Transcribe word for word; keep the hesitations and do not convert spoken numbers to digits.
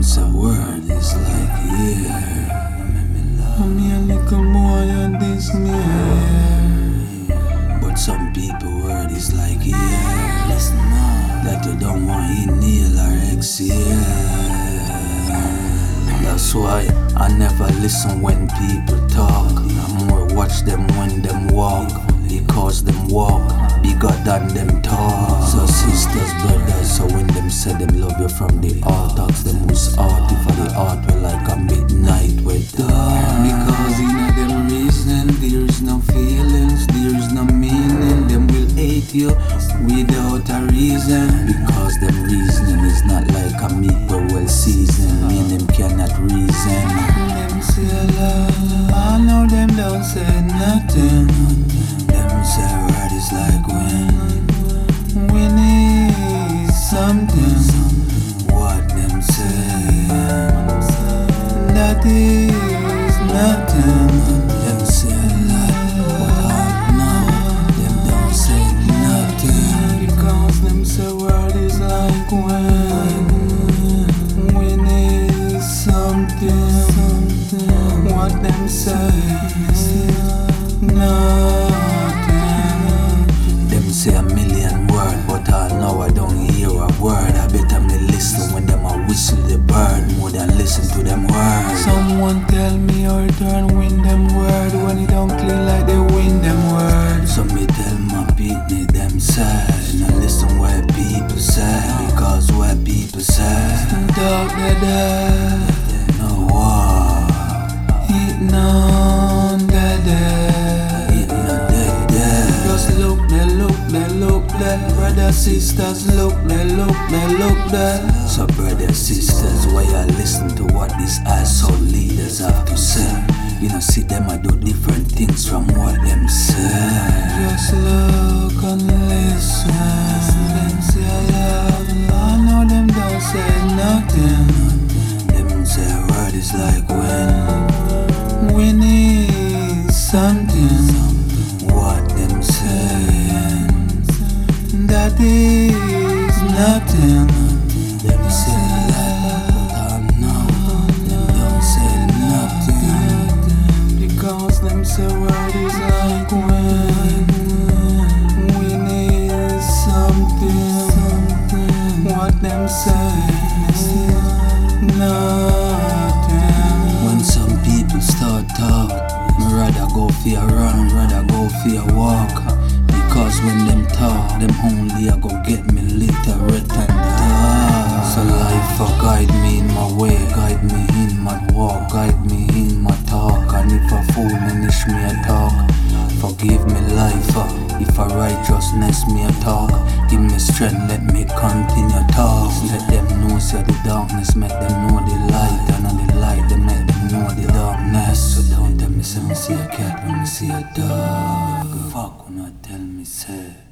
say word is like yeah. I'm a little boy and this me yeah. But some people word is like yeah. Listen now, that you don't want inhale or exhale. That's why I never listen when people talk. I more watch them when them walk, because them walk bigger than them talk. So sisters, brothers, so when them say them love you from the heart, ask them who's heart. If I the heart well like a midnight with dark. Because in a them reason there's no feelings, there's no meaning. Them will hate you without a reason. Because them reasoning is not like a meat but well seasoned. Me and them cannot reason. Them say love, I know them don't say nothing. Them say word is like when we need something. What them say, that is nothing. them say a lot, but I know them don't say nothing. Because them say word is like when we need something. What them say, nothing. Them say a million word, but I know I don't hear a word. I better me listen when them a whistle the bird more than listen to them words. Someone tell me how turn win them word when it don't clean like they win them word. So me tell my people them say, now listen what people say, because what people say, Dog the dead, they know what, eat none the dead. it not dead dead. Just look, they look, they look there. Brothers, sisters, look, they look, they look there. So brothers, sisters, why you listen to what these asshole leaders have to say? You know, see them I do different things from what them say. Just look and listen. Them say love, I know them don't say nothing. Them say word is like when We need something. what them say, That is nothing. them say a lot, but I know them don't say nothing. Because them say word is like when we need something. What them say, nothing. When some people start talk, me rather go for a run, rather go for a walk. Because when them talk, them only a go get me literate and dark. So life a guide me in my way, guide me in my walk, guide me in my talk. And if a fool minish me a talk, forgive me life. uh, If a righteousness me a talk, give me strength, let me continue talk. Let them know say the darkness, make them know the light. And on the light, they make them know the darkness. So don't tell me say me see a cat when me see a dog. Fuck when I tell me say